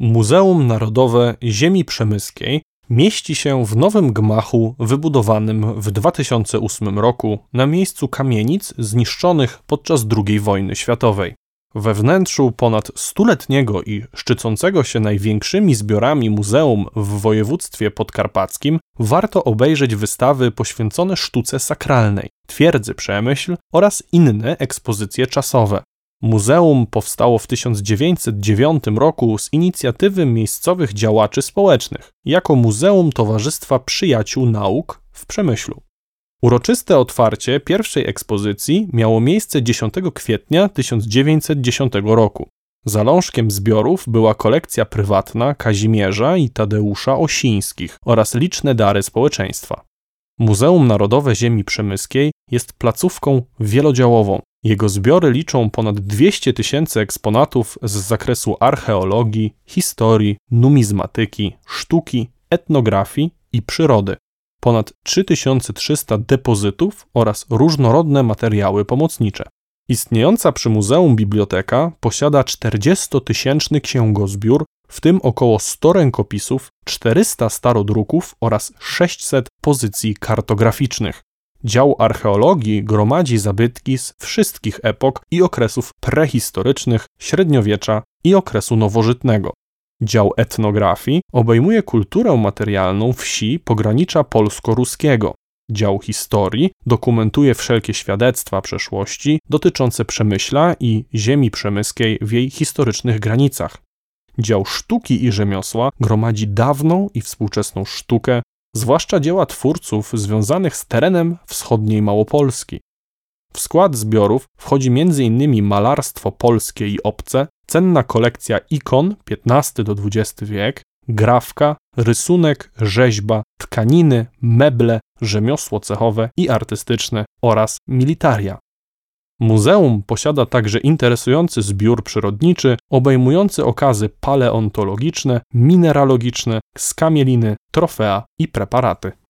Muzeum Narodowe Ziemi Przemyskiej mieści się w nowym gmachu wybudowanym w 2008 roku na miejscu kamienic zniszczonych podczas II wojny światowej. We wnętrzu ponad stuletniego i szczycącego się największymi zbiorami muzeum w województwie podkarpackim warto obejrzeć wystawy poświęcone sztuce sakralnej, twierdzy Przemyśl oraz inne ekspozycje czasowe. Muzeum powstało w 1909 roku z inicjatywy miejscowych działaczy społecznych jako Muzeum Towarzystwa Przyjaciół Nauk w Przemyślu. Uroczyste otwarcie pierwszej ekspozycji miało miejsce 10 kwietnia 1910 roku. Zalążkiem zbiorów była kolekcja prywatna Kazimierza i Tadeusza Osińskich oraz liczne dary społeczeństwa. Muzeum Narodowe Ziemi Przemyskiej jest placówką wielodziałową. Jego zbiory liczą ponad 200 000 eksponatów z zakresu archeologii, historii, numizmatyki, sztuki, etnografii i przyrody. Ponad 3300 depozytów oraz różnorodne materiały pomocnicze. Istniejąca przy muzeum biblioteka posiada 40-tysięczny księgozbiór, w tym około 100 rękopisów, 400 starodruków oraz 600 pozycji kartograficznych. Dział archeologii gromadzi zabytki z wszystkich epok i okresów prehistorycznych, średniowiecza i okresu nowożytnego. Dział etnografii obejmuje kulturę materialną wsi pogranicza polsko-ruskiego. Dział historii dokumentuje wszelkie świadectwa przeszłości dotyczące Przemyśla i ziemi przemyskiej w jej historycznych granicach. Dział sztuki i rzemiosła gromadzi dawną i współczesną sztukę, zwłaszcza dzieła twórców związanych z terenem wschodniej Małopolski. W skład zbiorów wchodzi m.in. malarstwo polskie i obce, cenna kolekcja ikon XV-XX wiek, grafka, rysunek, rzeźba, tkaniny, meble, rzemiosło cechowe i artystyczne oraz militaria. Muzeum posiada także interesujący zbiór przyrodniczy obejmujący okazy paleontologiczne, mineralogiczne, skamieliny, trofea i preparaty.